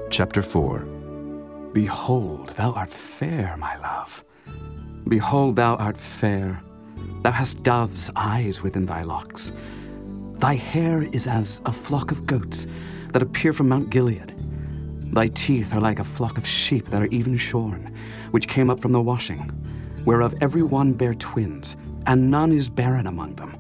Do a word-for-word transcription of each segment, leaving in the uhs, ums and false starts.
Chapter four. Behold, thou art fair, my love. Behold, thou art fair. Thou hast dove's eyes within thy locks. Thy hair is as a flock of goats that appear from Mount Gilead. Thy teeth are like a flock of sheep that are even shorn, which came up from the washing, whereof every one bare twins, and none is barren among them.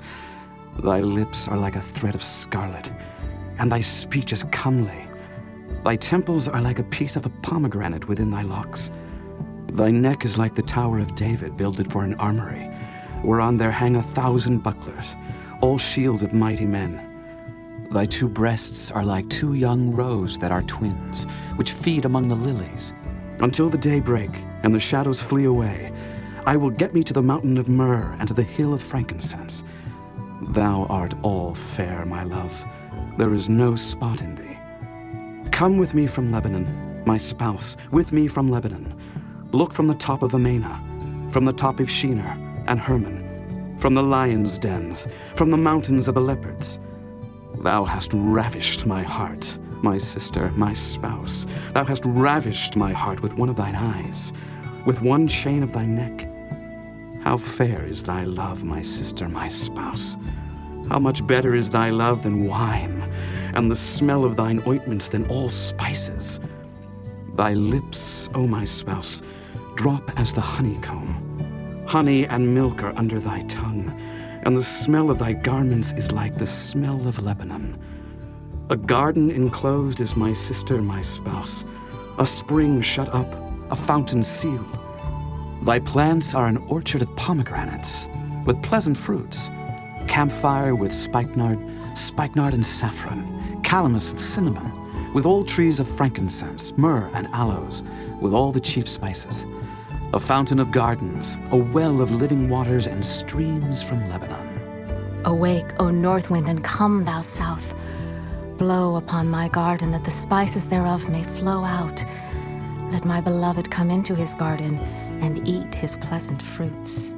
Thy lips are like a thread of scarlet, and thy speech is comely. Thy temples are like a piece of a pomegranate within thy locks. Thy neck is like the tower of David, builded for an armory, whereon there hang a thousand bucklers, all shields of mighty men. Thy two breasts are like two young roes that are twins, which feed among the lilies. Until the day break, and the shadows flee away, I will get me to the mountain of myrrh and to the hill of frankincense. Thou art all fair, my love. There is no spot in thee. Come with me from Lebanon, my spouse, with me from Lebanon. Look from the top of Amana, from the top of Shinar and Hermon, from the lions' dens, from the mountains of the leopards. Thou hast ravished my heart, my sister, my spouse. Thou hast ravished my heart with one of thine eyes, with one chain of thy neck. How fair is thy love, my sister, my spouse. How much better is thy love than wine, and the smell of thine ointments than all spices. Thy lips, O my spouse, drop as the honeycomb. Honey and milk are under thy tongue, and the smell of thy garments is like the smell of Lebanon. A garden enclosed is my sister, my spouse, a spring shut up, a fountain sealed. Thy plants are an orchard of pomegranates, with pleasant fruits, camphire with spikenard, spikenard and saffron, calamus and cinnamon, with all trees of frankincense, myrrh and aloes, with all the chief spices. A fountain of gardens, a well of living waters, and streams from Lebanon. Awake, O north wind, and come, thou south. Blow upon my garden, that the spices thereof may flow out. Let my beloved come into his garden, and eat his pleasant fruits.